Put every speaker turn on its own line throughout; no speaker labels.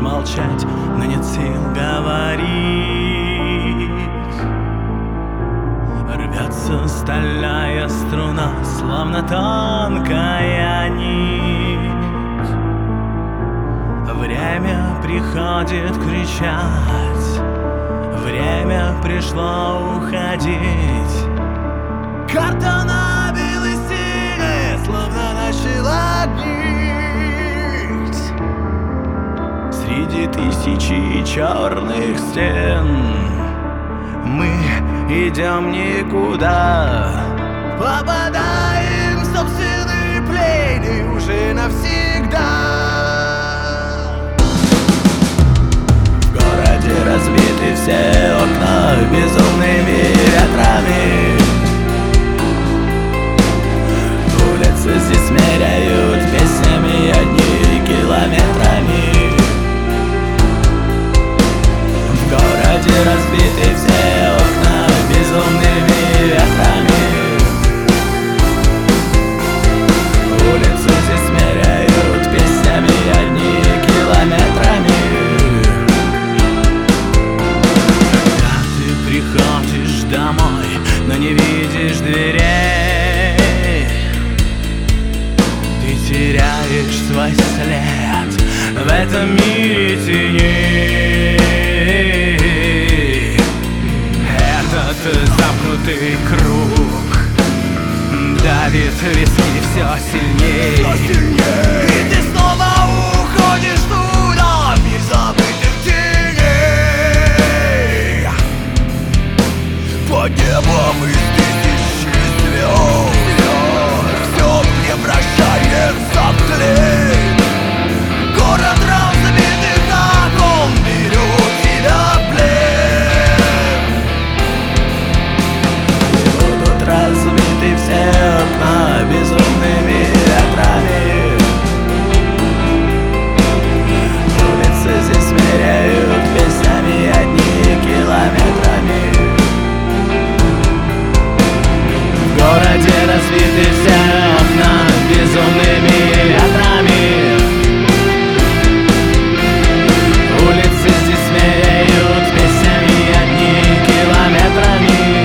молчать, но нет сил говорить. Рвется стальная струна, словно тонкая нить. Время приходит кричать, время пришло уходить. Карта на белой стене словно начала гнить. Среди тысячи черных стен мы идем никуда, попадаем в собственные плени уже навсегда. В городе разбиты все окна безумными ветрами. Улицы здесь меряют песнями одни километрами. В городе разбиты все окна безумными ветрами. Улицы здесь меряют песнями одни километрами. Когда ты приходишь домой, но не видишь дверей, ты теряешь свой след в этом мире теней. Этот замкнутый круг давит виски все сильней. И ты снова уходишь туда, в мир забытых теней. Под небом из тысячи звезд все превращается в тлен. Город разбитый, как он берет тебя в плен. Будут разбиты все окна безумными ветрами. Улицы здесь меряют песнями одни километрами. В городе разбиты все окна безумными ветрами. Улицы здесь меряют песнями одни километрами.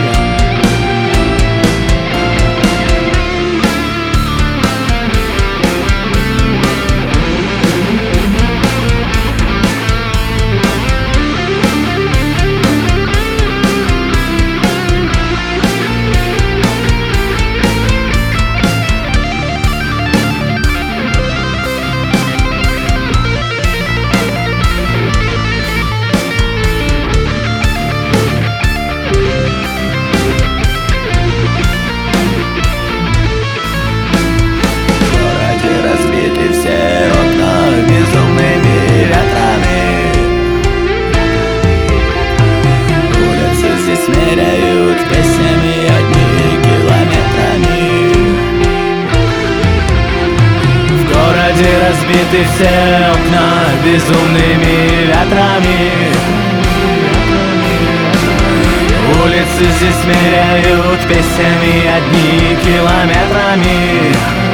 Меряют песнями одни километрами. В городе разбиты все окна безумными ветрами. Улицы здесь меряют песнями одни километрами.